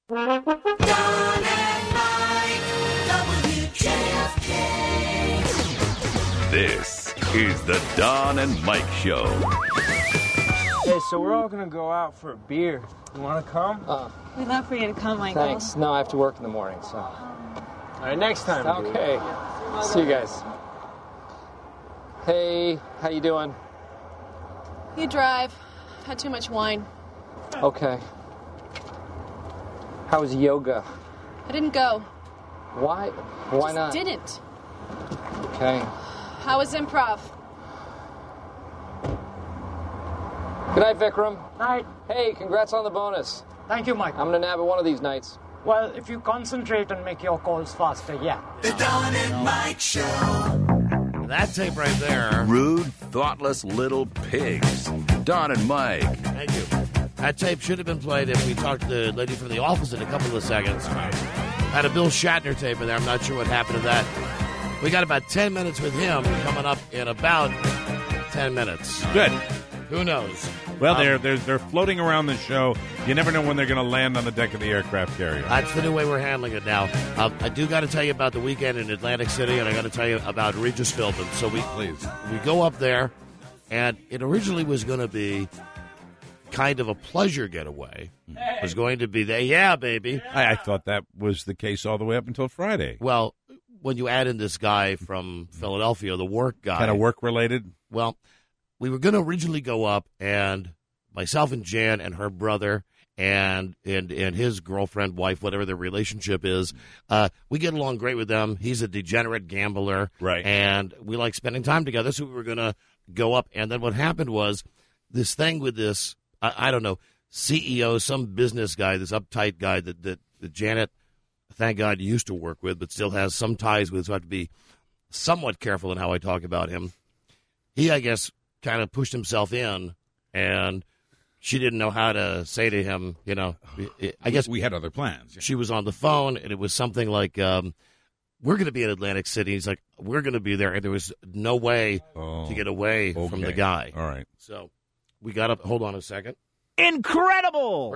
Don and Mike, WJFK. This is the Don and Mike Show. Hey, so we're all gonna go out for a beer. You wanna come? We'd love for you to come, Michael. Thanks. No, I have to work in the morning, so. All right, next time. Dude. Okay. See you guys. Hey, how you doing? You drive. Had too much wine. Okay. How was yoga? I didn't go. Why? Why Just not? didn't. Okay. How was improv? Good night, Vikram. Night. Hey, congrats on the bonus. Thank you, Mike. I'm gonna nab it one of these nights. Well, if you concentrate and make your calls faster, yeah. The Don and Mike Show. That tape right there. Rude, thoughtless little pigs. Don and Mike. Thank you. That tape should have been played if we talked to the lady from the office in a couple of seconds. Had a Bill Shatner tape in there. I'm not sure what happened to that. We got about 10 minutes with him coming up in about 10 minutes. Good. Who knows? Well, they're floating around the show. You never know when they're going to land on the deck of the aircraft carrier. That's the new way we're handling it now. I do got to tell you about the weekend in Atlantic City, and I got to tell you about Regis Philbin. So we go up there, and it originally was going to be kind of a pleasure getaway. It was going to be there. Yeah, baby. I thought that was the case all the way up until Friday. Well, when you add in this guy from Philadelphia, the work guy. Kind of work-related? Well, we were going to originally go up, and myself and Jan and her brother and his girlfriend, wife, whatever their relationship is, we get along great with them. He's a degenerate gambler. Right. And we like spending time together, so we were going to go up. And then what happened was this thing with this, I don't know, CEO, some business guy, this uptight guy that Janet, thank God, used to work with, but still has some ties with, so I have to be somewhat careful in how I talk about him. He, I guess, kind of pushed himself in, and she didn't know how to say to him, you know, I guess we had other plans. She was on the phone, and it was something like, we're going to be in Atlantic City. He's like, we're going to be there, and there was no way to get away from the guy. All right. So we got up. Hold on a second. Incredible!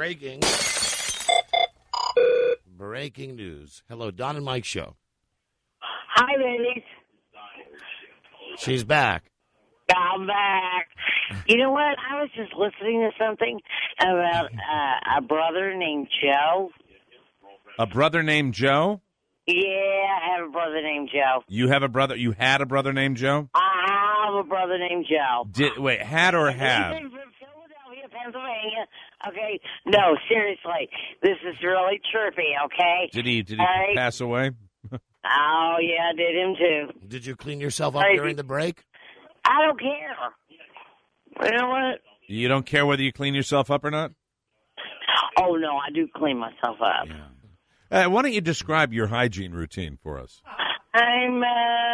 Breaking news. Hello, Don and Mike Show. Hi, ladies. She's back. I'm back. You know what? I was just listening to something about a brother named Joe. A brother named Joe? Yeah, I have a brother named Joe. You have a brother? You had a brother named Joe? I have a brother named Joe. Wait, had or have? He's from Philadelphia, Pennsylvania. Okay, no, seriously, this is really trippy. Okay. Did he right? pass away? Oh yeah, I did him too. Did you clean yourself up during the break? I don't care. You know what? You don't care whether you clean yourself up or not? Oh, no, I do clean myself up. Yeah. Why don't you describe your hygiene routine for us? I'm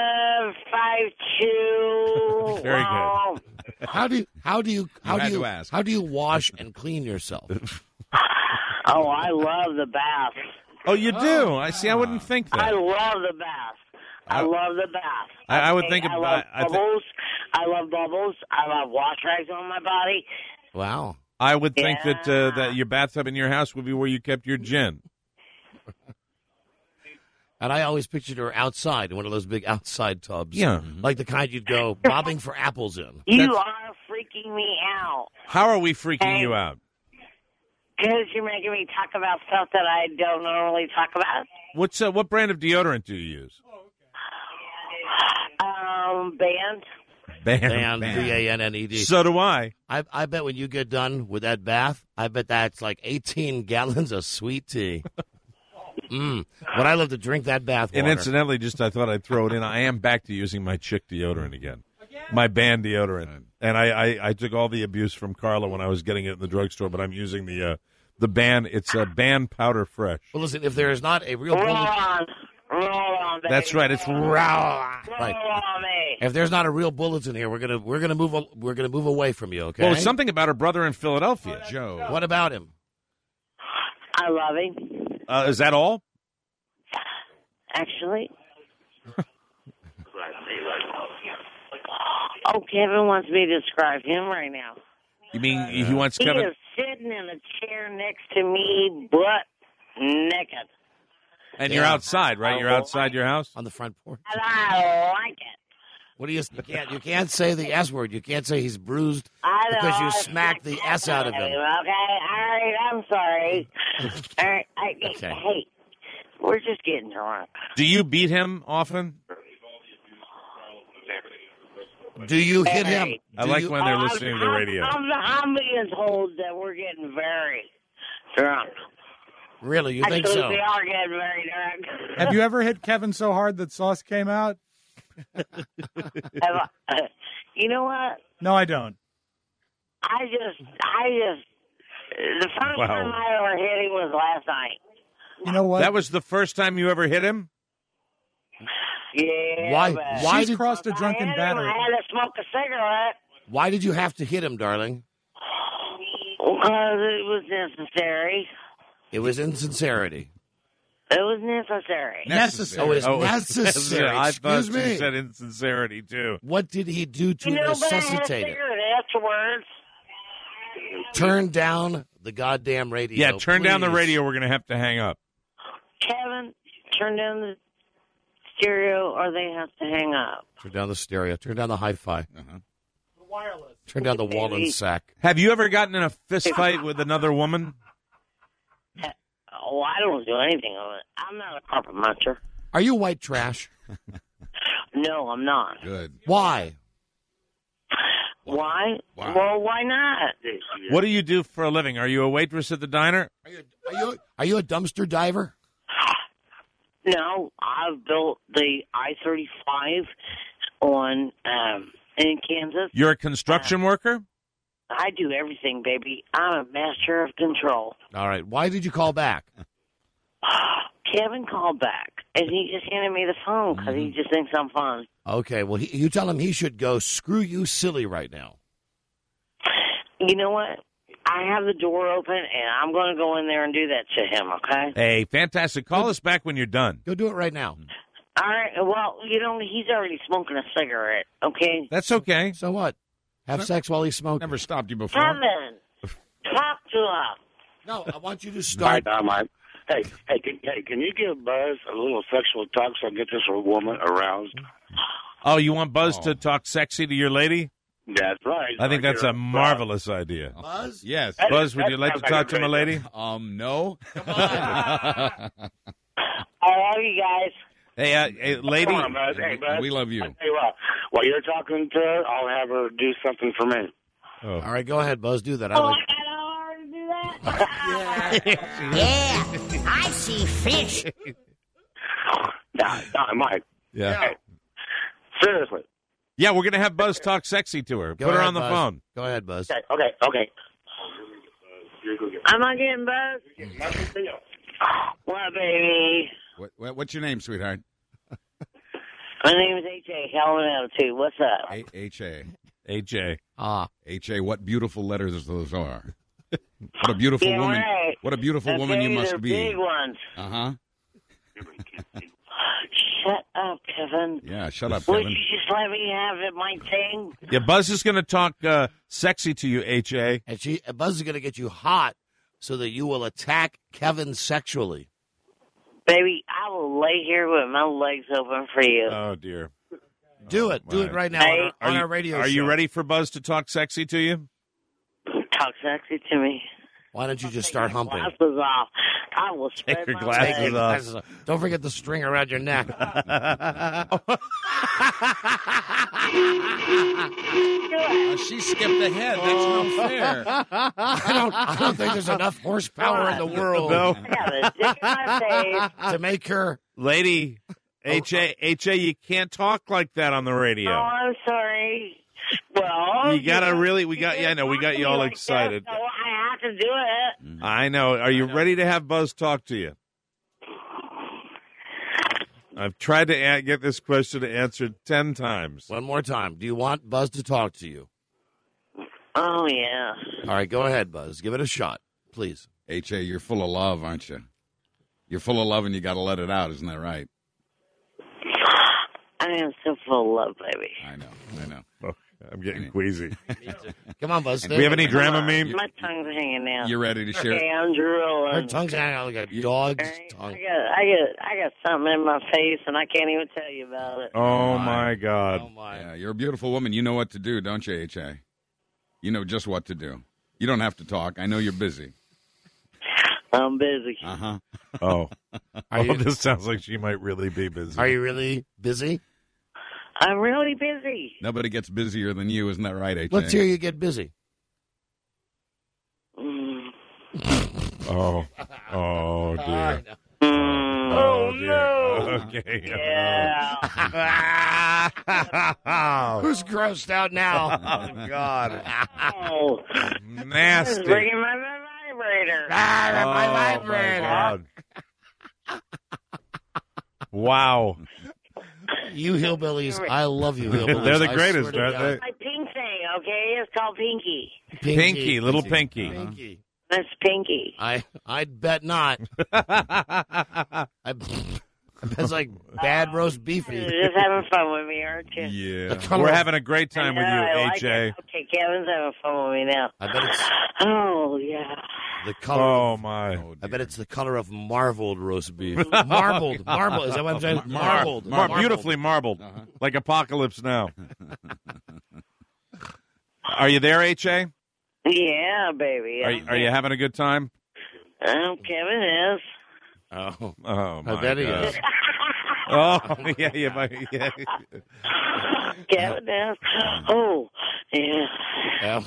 5'2". Very good. How do you wash and clean yourself? Oh, I love the bath. Oh, you do? I see. I wouldn't think that. I love the bath. I love the bath. I would think about. I love bubbles. I love bubbles. I love wash rags on my body. Wow. I would think that your bathtub in your house would be where you kept your gin. And I always pictured her outside in one of those big outside tubs. Yeah. Like the kind you'd go bobbing for apples in. You are freaking me out. How are we freaking you out? Because you're making me talk about stuff that I don't normally talk about. What brand of deodorant do you use? Band. Banned. So do I. I bet when you get done with that bath, I bet that's like 18 gallons of sweet tea. Would I love to drink that bath water. And incidentally, I thought I'd throw it in. I am back to using my chick deodorant again. My Band deodorant. And I took all the abuse from Carla when I was getting it in the drugstore, but I'm using the Band. It's a Band Powder Fresh. Well, listen, if there is not a real bullet... Roll on, baby. That's right. It's right. Roll on me. If there's not a real bulletin here, we're gonna move away from you. Okay. Well, something about her brother in Philadelphia, Joe. What about him? I love him. Is that all? Actually. Oh, Kevin wants me to describe him right now. You mean he wants He Kevin? is sitting in a chair next to me, butt naked. And you're outside, right? You're outside your house? On the front porch. And I like it. What do you can't say the S word. You can't say he's bruised I know. because you I smacked the S out of him. Okay, all right, I'm sorry. All right, Okay. Hey, we're just getting drunk. Do you beat him often? Do you hit him? I like when they're listening to the radio. I'm being told that we're getting very drunk. Really? You think Actually, so? we are getting very drunk. Have you ever hit Kevin so hard that sauce came out? You know what? No, I don't. I just, the first Wow. time I ever hit him was last night. You know what? That was the first time you ever hit him? Yeah. Why- but why She's did- crossed a I drunken hit him, battery. I had to smoke a cigarette Why did you have to hit him, darling? because it was necessary. It was insincerity. It was necessary. Necessary. Oh, it's Oh, necessary. I thought Excuse you me. said insincerity, too. What did he do to You know, but I had a necessitate it? cigarette afterwards. Turn down the goddamn radio. Yeah, turn down the please. radio. We're going to have to hang up. Kevin, turn down the stereo or they have to hang up. Turn down the stereo. Turn down the hi-fi. Wireless. Turn down the Wallen sack. Have you ever gotten in a fist fight with another woman? Oh, I don't do anything of it. I'm not a carpet muncher. Are you white trash? No, I'm not. Good. Why? Why? Wow. Well, why not? What do you do for a living? Are you a waitress at the diner? Are you a dumpster diver? No, I've built the I-35 on in Kansas. You're a construction worker? I do everything, baby. I'm a master of control. All right. Why did you call back? Kevin called back, and he just handed me the phone because he just thinks I'm fun. Okay. Well, you tell him he should go screw you silly right now. You know what? I have the door open, and I'm going to go in there and do that to him, okay? Hey, fantastic. Call us back when you're done. Go do it right now. All right. Well, you know, he's already smoking a cigarette, okay? That's okay. So what? Have sex while he's smoking. Never stopped you before. Kevin, talk to him. No, I want you to start. Hey, can you give Buzz a little sexual talk so I get this woman aroused? Oh, you want Buzz to talk sexy to your lady? That's right. I think that's a marvelous idea. Buzz? Yes. Buzz, would you like to talk to my lady? No. I love you guys. Hey, lady. Come on, Buzz. Hey, Buzz. We love you. I'll tell you what, while you're talking to her, I'll have her do something for me. Oh. All right, go ahead, Buzz. Do that. Oh, I got her to do that? Yeah, I see fish. No, Mike. Yeah. Hey, seriously. Yeah, we're going to have Buzz talk sexy to her. Go Put her ahead, on the Buzz. phone. Go ahead, Buzz. Okay. Am I getting buzzed? What, baby? What's your name, sweetheart? My name is H.A. Hell of an attitude. What's up? H.A. AJ. H.A., what beautiful letters those are. What a beautiful Yeah, woman. right. What a beautiful That's woman you right, must they're be. big ones. Uh-huh. Shut up, Kevin. Yeah, shut up, Would Kevin. you just let me have it, my thing? Yeah, Buzz is going to talk sexy to you, H.A. And Buzz is going to get you hot so that you will attack Kevin sexually. Baby, I will lay here with my legs open for you. Oh, dear. Do it. Do it right now Hey. on our radio show. Are you ready for Buzz to talk sexy to you? Talk sexy to me. Why don't you just start humping? Glasses off. I will spread your my glasses legs. off. Glasses off. Don't forget the string around your neck. She skipped ahead. That's no fair. I don't think there's enough horsepower in the world No. I got a dick in my face. to make her. Lady, H.A., you can't talk like that on the Oh, radio. I'm sorry. Well, You got to know, really, you can't I know, we talk got to you me all like excited. That, so I have to do it. I know. Are you ready to have Buzz talk to you? I've tried to get this question answered 10 times. One more time. Do you want Buzz to talk to you? Oh, yeah. All right, go ahead, Buzz. Give it a shot, please. H.A., you're full of love, aren't you? You're full of love and you got to let it out. Isn't that right? I am so full of love, baby. I know. I'm getting queasy. Come on, Buzz. Do we have any Dramamine? My tongue's hanging out. You ready to share? Okay, I'm drooling. Her tongue's hanging out like a dog's tongue. I got something in my face, and I can't even tell you about it. Oh, my God. Oh, my. Yeah, you're a beautiful woman. You know what to do, don't you, H.A.? You know just what to do. You don't have to talk. I know you're busy. I'm busy. Uh-huh. Oh. You- This sounds like she might really be busy. Are you really busy? I'm really busy. Nobody gets busier than you, isn't that right, H.A.? Let's hear you get busy. Oh. Oh, dear. Oh, dear. Okay. Yeah. Who's grossed out now? Oh, God. Oh, Nasty. bringing my vibrator. My Oh, vibrator. my God. Wow. You hillbillies, I love you hillbillies. They're the I greatest, swear to aren't God. they? My pink thing, okay? It's called Pinky. Pinky, little Pinky. Pinky. That's Pinky. I'd bet not. It's like bad roast beefy. You're just having fun with me, aren't you? Yeah. We're having a great time with I you, like H.A. it. Okay, Kevin's having fun with me now. I bet it's Oh, yeah. the color. Oh, my. I bet it's the color of marbled roast beef. Marbled. Is that what I'm saying? Marbled. Beautifully marbled. Like Apocalypse Now. Are you there, H.A.? Yeah, baby. Are you having a good time? Kevin is. Oh, Oh, my I bet he God. is. Oh, yeah. Kevin is. Oh, yeah.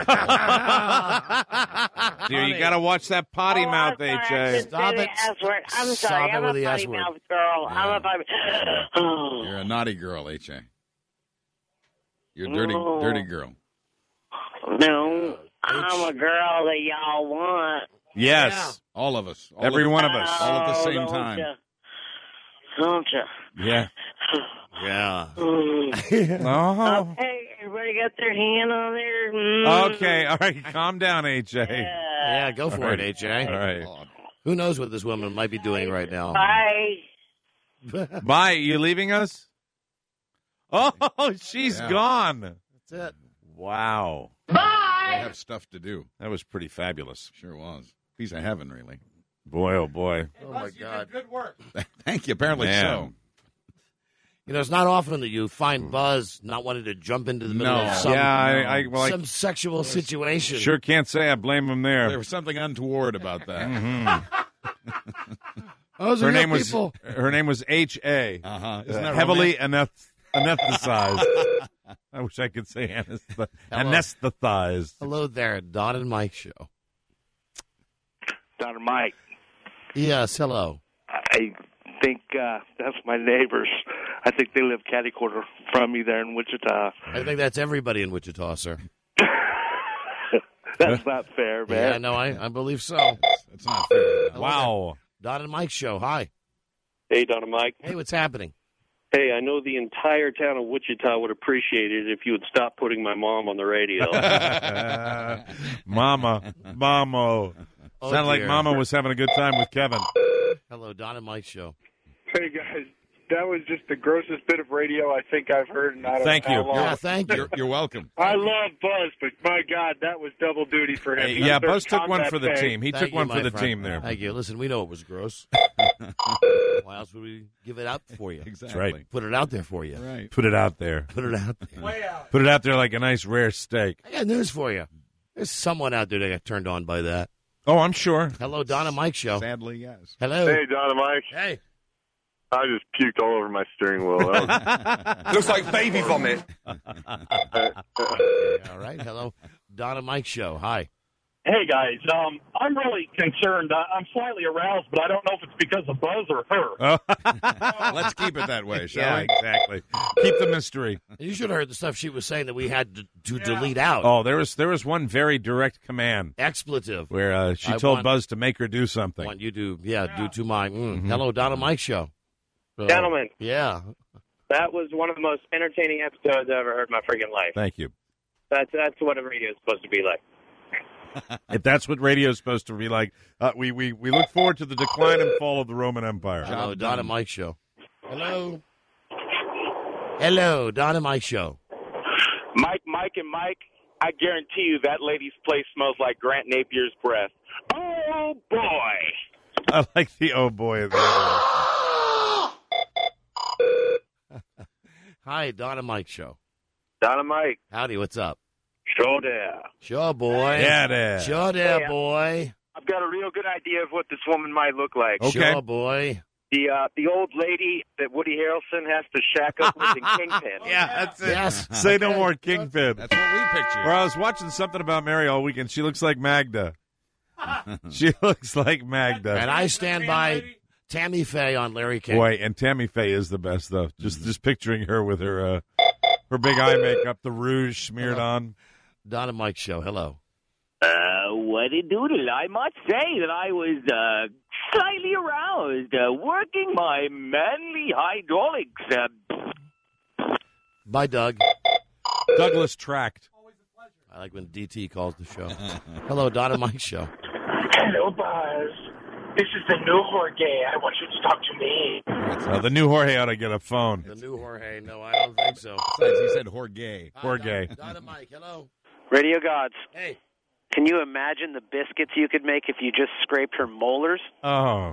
Dear, you got to watch that potty mouth, I'm sorry, I H.A. just said the S word. I'm sorry. Stop it I'm with a the S potty word. mouth girl. I'm a potty. Oh. You're a naughty girl, H.A. You're a dirty girl. No, I'm a girl that y'all want. Yes. All of us. Every one of us. All at the same don't time. ya? Don't you? Yeah. Yeah. Oh. Okay, everybody got their hand on there. Mm. Okay. All right. Calm down, H.A. Yeah, go for it, H.A. All right. Who knows what this woman might be doing right now? Bye. Bye. You leaving us? Oh, she's gone. That's it. Wow. They have stuff to do. That was pretty fabulous. Sure was. Piece of heaven, really. Boy, oh, boy. Oh, my God. Good work. Thank you. Apparently Man. so. You know, it's not often that you find Buzz not wanting to jump into the middle No. of some, Yeah, some sexual situation. sure can't say I blame him there. There was something untoward about that. Those Her are name real was people. H.A. Uh-huh. Isn't that Heavily anesthetized. I wish I could say anesthetized. Hello there, Don and Mike show. Dr. Mike, Yes, hello. I think that's my neighbors. I think they live catty corner from me there in Wichita. I think that's everybody in Wichita, sir. That's not fair, man. Yeah, no, I believe so. It's not fair. Hello Wow. there. Don and Mike show. Hi. Hey, Don and Mike. Hey, what's happening? Hey, I know the entire town of Wichita would appreciate it if you would stop putting my mom on the radio. Mama. Oh, Sounded like dear. Mama was having a good time with Kevin. Hello, Don and Mike show. Hey, guys. That was just the grossest bit of radio I think I've heard in I don't Thank know you. how long. Yeah, thank you. You're welcome. I love Buzz, but my God, that was double duty for him. Hey, yeah, Buzz took one for the team. He Thank took you, one my for the friend. team there. Thank you. Listen, we know it was gross. Why else would we give it out for you? Exactly. That's right. Put it out there for you. Right. Put it out there. Put it out there. Way out. Put it out there like a nice rare steak. I got news for you. There's someone out there that got turned on by that. Oh, I'm sure. Hello, Don and Mike show. Sadly, yes. Hello. Hey, Don and Mike. Hey. I just puked all over my steering wheel. Looks like baby vomit. All right. Hello, Don and Mike show. Hi. Hey, guys. I'm really concerned. I'm slightly aroused, but I don't know if it's because of Buzz or her. Let's keep it that way, shall Yeah, we? exactly. Keep the mystery. You should have heard the stuff she was saying that we had to delete out. Oh, there was one very direct command. Expletive. Where she told Buzz to make her do something. Want you to, do to my. Hello, Don and Mike show. Gentlemen. Yeah. That was one of the most entertaining episodes I've ever heard in my freaking life. Thank you. That's what a radio is supposed to be like. If that's what radio is supposed to be like, we look forward to the decline and fall of the Roman Empire. Hello, Don and Mike show. Hello. Hello, Don and Mike show. Mike, I guarantee you that lady's place smells like Grant Napier's breath. Oh, boy. I like the oh boy of the Hi, Don and Mike show. Don and Mike. Howdy, what's up? Sure there. Sure, boy. Yeah, there. Sure there, boy. I've got a real good idea of what this woman might look like. Okay. Sure, boy. The old lady that Woody Harrelson has to shack up with in Kingpin. Yeah, that's it. Yes. Say no more, Kingpin. That's what we picture. Or I was watching something about Mary all weekend. She looks like Magda. She looks like Magda. And I stand by Tammy Faye on Larry King. Boy, and Tammy Faye is the best, though. Just picturing her with her big eye makeup, the rouge smeared on. Don and Mike show. Hello. What it doodle? I must say that I was slightly aroused, working my manly hydraulics. Bye, Doug. Douglas Tract. I like when DT calls the show. Hello, Don and Mike show. Hello, Buzz. This is the new Jorge. I want you to talk to me. The new Jorge ought to get a phone. The new Jorge. No, I don't think so. Besides, he said Jorge. Jorge. Don and Mike, hello. Radio Gods. Hey. Can you imagine the biscuits you could make if you just scraped her molars? Oh,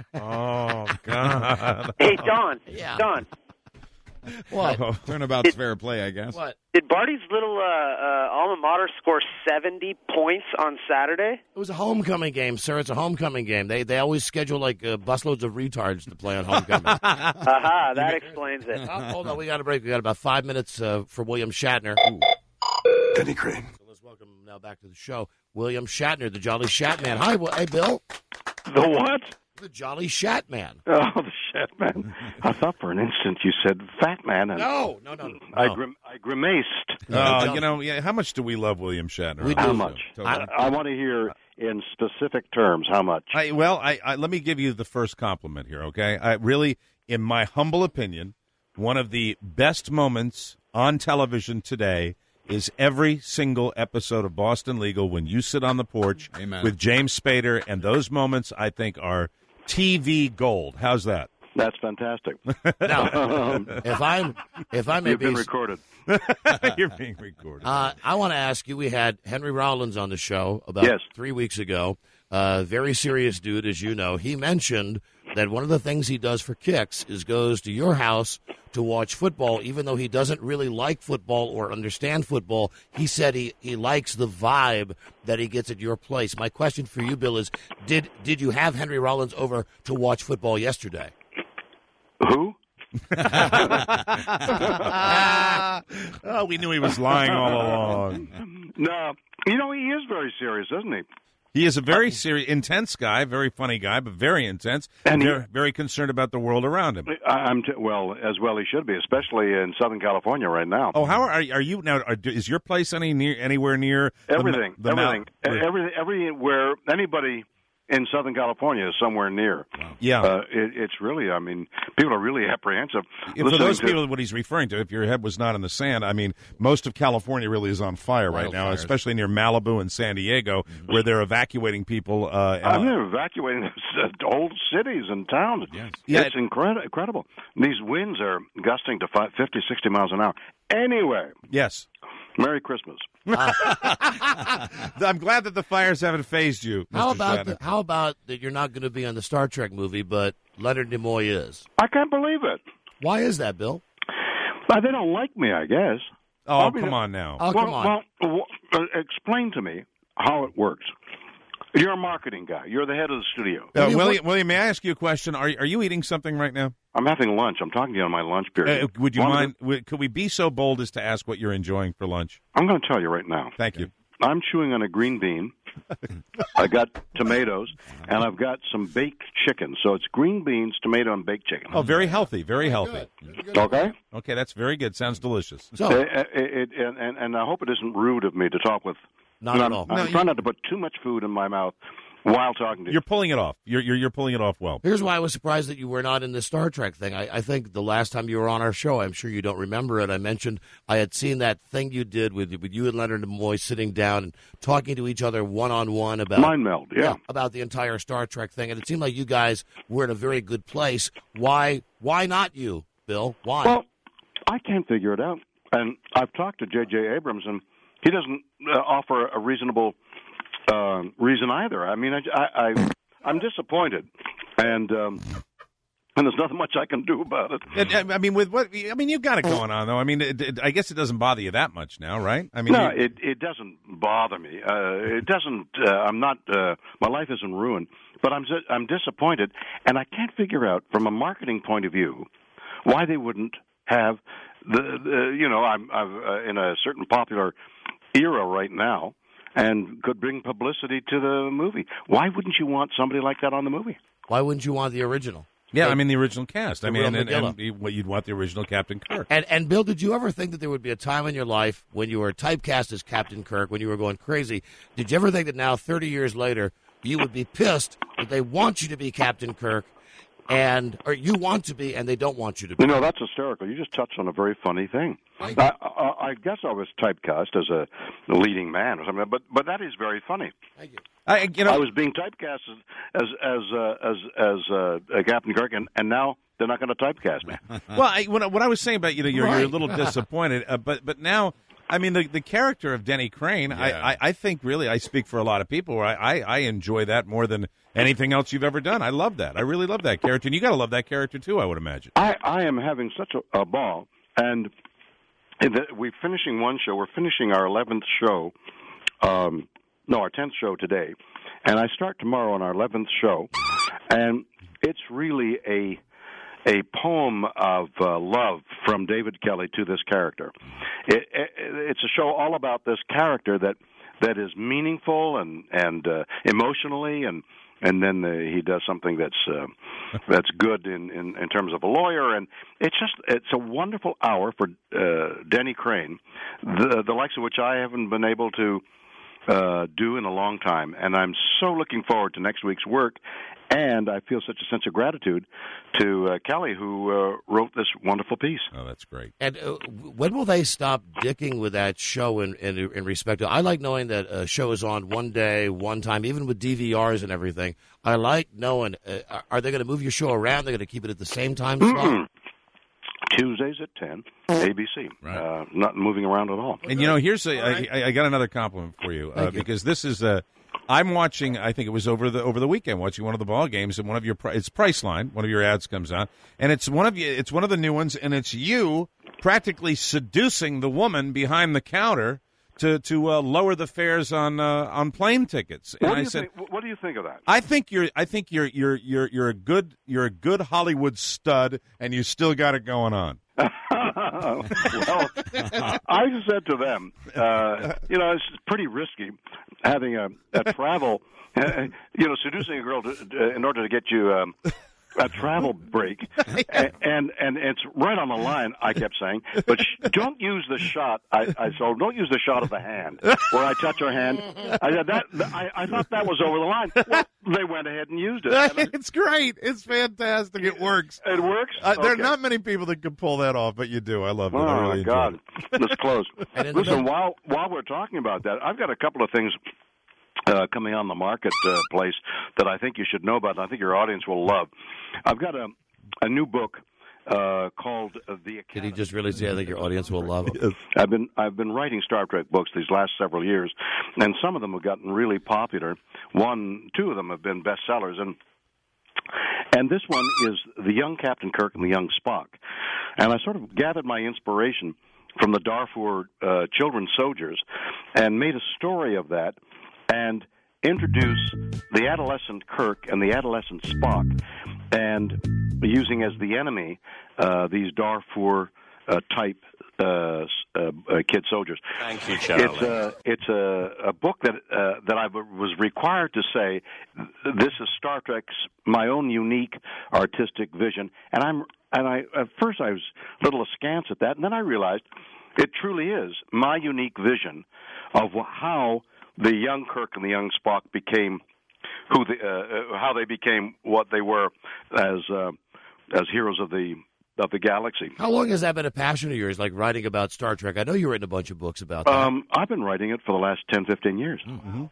God. Hey, Don. Yeah. Don. What? Turnabout's fair play, I guess. What? Did Barty's little alma mater score 70 points on Saturday? It was a homecoming game, sir. It's a homecoming game. They always schedule like busloads of retards to play on homecoming. Aha, that explains it. Oh, hold on, we got a break. We got about 5 minutes for William Shatner. Denny Crane. So let's welcome now back to the show, William Shatner, the Jolly Shat Man. Hi, hey, Bill. The what? The Jolly Shat Man. Oh, the Shat Man. I thought for an instant you said Fat Man. And No. I grimaced. How much do we love William Shatner? How much? I want to hear in specific terms how much. Let me give you the first compliment here, okay? I really, in my humble opinion, one of the best moments on television today is every single episode of Boston Legal when you sit on the porch with James Spader, and those moments, I think, are TV gold. How's that? That's fantastic. Now, if I may You've be been recorded. You're being recorded. I want to ask you. We had Henry Rollins on the show about 3 weeks ago. Very serious dude, as you know. He mentioned that one of the things he does for kicks is goes to your house to watch football, even though he doesn't really like football or understand football. He said he likes the vibe that he gets at your place. My question for you, Bill, is did you have Henry Rollins over to watch football yesterday? Who? We knew he was lying all along. No. You know, he is very serious, isn't he? He is a very serious, intense guy, very funny guy, but very intense, and very concerned about the world around him. Well, as well he should be, especially in Southern California right now. Oh, how are you now? Is your place anywhere near everything? Everywhere anybody in Southern California is somewhere near. Wow. Yeah. It's really, I mean, people are really apprehensive. For those people, what he's referring to, if your head was not in the sand, I mean, most of California really is on fire right now, especially near Malibu and San Diego, where they're evacuating people. They're evacuating whole cities and towns. Yes. It's incredible. These winds are gusting to 50, 60 miles an hour. Anyway. Yes. Merry Christmas. I'm glad that the fires haven't phased you, Mr. How about that you're not going to be on the Star Trek movie, but Leonard Nimoy is? I can't believe it. Why is that, Bill? They don't like me, I guess. Oh, come on now. Come on. Well, explain to me how it works. You're a marketing guy. You're the head of the studio. William, may I ask you a question? Are you eating something right now? I'm having lunch. I'm talking to you on my lunch period. Would you mind? Could we be so bold as to ask what you're enjoying for lunch? I'm going to tell you right now. Thank you. I'm chewing on a green bean. I got tomatoes, and I've got some baked chicken. So it's green beans, tomato, and baked chicken. Oh, very healthy. Very healthy. Okay. Okay, that's very good. Sounds delicious. So, and I hope it isn't rude of me to talk with. Not at all. I'm trying not to put too much food in my mouth while talking to you. You're pulling it off. You're pulling it off well. Here's why I was surprised that you were not in the Star Trek thing. I think the last time you were on our show, I'm sure you don't remember it, I mentioned I had seen that thing you did with you and Leonard Nimoy sitting down and talking to each other one-on-one about Mind meld, yeah, about the entire Star Trek thing, and it seemed like you guys were in a very good place. Why not you, Bill? Why? Well, I can't figure it out. And I've talked to J.J. Abrams, and he doesn't offer a reasonable reason either. I mean, I'm disappointed, and there's nothing much I can do about it. I mean, you've got it going on, though. I mean, I guess it doesn't bother you that much now, right? I mean, no, it doesn't bother me. It doesn't. I'm not. My life isn't ruined, but I'm disappointed, and I can't figure out, from a marketing point of view, why they wouldn't have I'm in a certain popular era right now, and could bring publicity to the movie. Why wouldn't you want somebody like that on the movie? Why wouldn't you want the original? Yeah, I mean the original cast. I mean, and you'd want the original Captain Kirk. And Bill, did you ever think that there would be a time in your life when you were typecast as Captain Kirk, when you were going crazy? Did you ever think that now, 30 years later, you would be pissed that they want you to be Captain Kirk, or you want to be, and they don't want you to be? You know, that's hysterical. You just touched on a very funny thing. I guess I was typecast as a leading man or something, but that is very funny. Thank you. I was being typecast as Captain Kirk, and now they're not going to typecast me. Well, what I was saying about you're a little disappointed, but now, I mean, the character of Denny Crane, I think really I speak for a lot of people. Where I enjoy that more than anything else you've ever done. I love that. I really love that character, and you got to love that character too, I would imagine. I am having such a ball, and we're finishing one show. We're finishing our 11th show. Our 10th show today, and I start tomorrow on our 11th show, and it's really a poem of love from David Kelly to this character. It's a show all about this character that is meaningful and emotionally, and then he does something that's good in terms of a lawyer, and it's a wonderful hour for Denny Crane, the likes of which I haven't been able to do in a long time, and I'm so looking forward to next week's work, and I feel such a sense of gratitude to Kelly, who wrote this wonderful piece. Oh, that's great. And when will they stop dicking with that show in respect to, I like knowing that a show is on one day, one time, even with DVRs and everything. I like knowing, are they going to move your show around? They're going to keep it at the same time slot? Tuesdays at 10, ABC. Right. Not moving around at all. And, here's I got another compliment for you, because this is I'm watching, I think it was over the weekend, watching one of the ball games, and it's Priceline, one of your ads comes on, and it's one of the new ones, and it's you practically seducing the woman behind the counter to lower the fares on plane tickets. And what do you think of that? I think you're a good Hollywood stud, and you still got it going on. Well, I said to them, it's pretty risky having a travel, seducing a girl in order to get you a travel break, and it's right on the line. I kept saying, but don't use the shot. Don't use the shot of the hand where I touch her hand. I thought that was over the line. Well, they went ahead and used it. It's great. It's fantastic. It works. It works. There are not many people that can pull that off, but you do. I love it. Oh, I really my God. Let's close. Listen, while we're talking about that, I've got a couple of things coming on the marketplace that I think you should know about, and I think your audience will love. I've got a new book called The Academy. Did he just really say I think your audience will love it? Yes. I've been writing Star Trek books these last several years, and some of them have gotten really popular. Two of them have been bestsellers, and this one is The Young Captain Kirk and the Young Spock. And I sort of gathered my inspiration from the Darfur children's soldiers and made a story of that and introduce the adolescent Kirk and the adolescent Spock, and using as the enemy these Darfur type kid soldiers. Thank you, Charlie. It's a book that I was required to say this is Star Trek's my own unique artistic vision, and I at first I was a little askance at that, and then I realized it truly is my unique vision of how the young Kirk and the young Spock became how they became what they were as heroes of the galaxy. How long has that been a passion of yours, like writing about Star Trek? I know you've written a bunch of books about that. I've been writing it for the last 10, 15 years. Mm-hmm.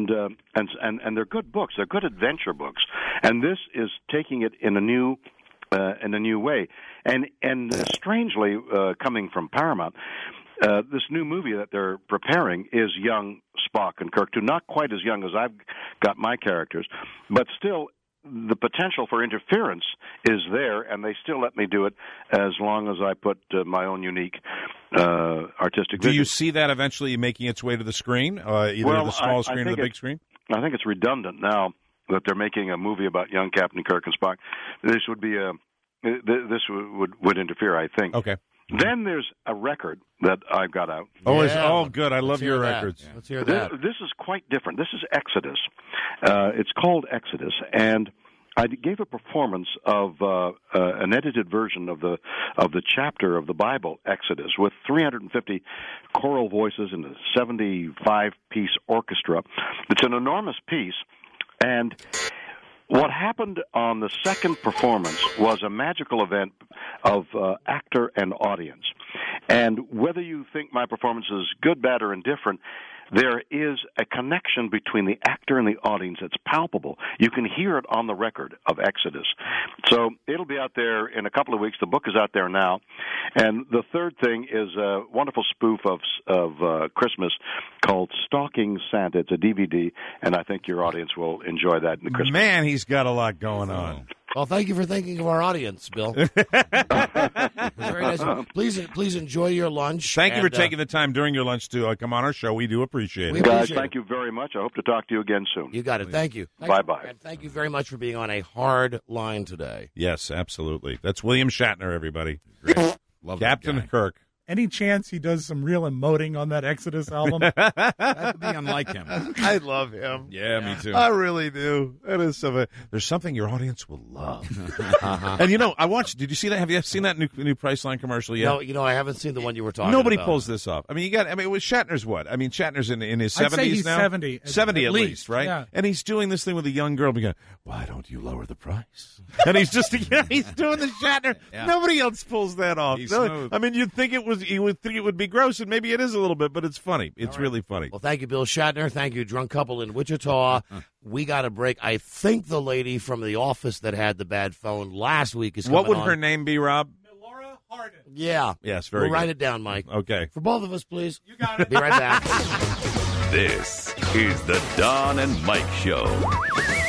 And they're good books. They're good adventure books. And this is taking it in a new in a new way. And strangely, coming from Paramount, this new movie that they're preparing is young Spock and Kirk, too. Not quite as young as I've got my characters, but still the potential for interference is there, and they still let me do it as long as I put my own unique artistic vision. Do you see that eventually making its way to the screen, either the small screen or the big screen? I think it's redundant now that they're making a movie about young Captain Kirk and Spock. This would be this would interfere, I think. Okay. Then there's a record that I've got out. Oh, it's all good. I love your records. Let's hear that. This is quite different. This is Exodus. It's called Exodus, and I gave a performance of an edited version of the chapter of the Bible, Exodus, with 350 choral voices and a 75-piece orchestra. It's an enormous piece, and what happened on the second performance was a magical event of actor and audience. And whether you think my performance is good, bad, or indifferent, there is a connection between the actor and the audience that's palpable. You can hear it on the record of Exodus. So it'll be out there in a couple of weeks. The book is out there now. And the third thing is a wonderful spoof of Christmas called Stalking Santa. It's a DVD, and I think your audience will enjoy that in the Christmas. Man, he's got a lot going on. Well, thank you for thinking of our audience, Bill. Very nice. Please enjoy your lunch. Thank you for taking the time during your lunch to come on our show. We do appreciate it. Guys, thank you very much. I hope to talk to you again soon. You got it. Thank you. Bye-bye. And thank you very much for being on a hard line today. Yes, absolutely. That's William Shatner, everybody. Love Captain Kirk. Any chance he does some real emoting on that Exodus album? That'd be unlike him. I love him. Yeah, me too. I really do. That is so. There's something your audience will love. And I watched. Did you see that? Have you seen that new Priceline commercial yet? No, I haven't seen the one you were talking Nobody about. pulls this off. I mean, it was Shatner's what? I mean, Shatner's in his 70s I'd say he's now. 70. 70 at least, right? Yeah. And he's doing this thing with a young girl. Going, why don't you lower the price? And he's just he's doing the Shatner. Yeah. Nobody else pulls that off. He's No, smooth. I mean, you would think it would be gross, and maybe it is a little bit, but it's funny. It's really funny. Well, thank you, Bill Shatner. Thank you, Drunk Couple in Wichita. We got a break. I think the lady from the office that had the bad phone last week is coming What would on. her name be, Rob? Laura Hardin. Yeah. Yes, very We'll good. write it down, Mike. Okay. For both of us, please. You got it. Be right back. This is the Don and Mike Show.